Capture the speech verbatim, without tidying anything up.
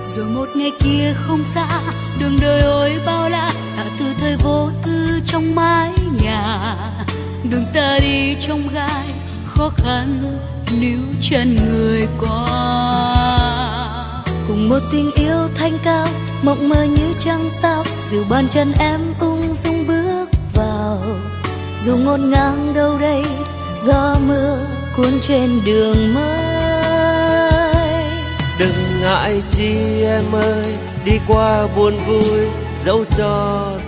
Rồi một ngày kia không xa, đường đời ôi bao la, cả từ thời vô tư trong mái nhà. Đường ta đi trong gai khó khăn, níu chân người qua. Cùng một tình yêu thanh cao, mộng mơ như trăng sao, dìu bàn chân em ung dung bước vào. Dù ngổn ngang đâu đây, gió mưa cuốn trên đường mới. Đừng ngại chi em ơi, đi qua buồn vui, dẫu cho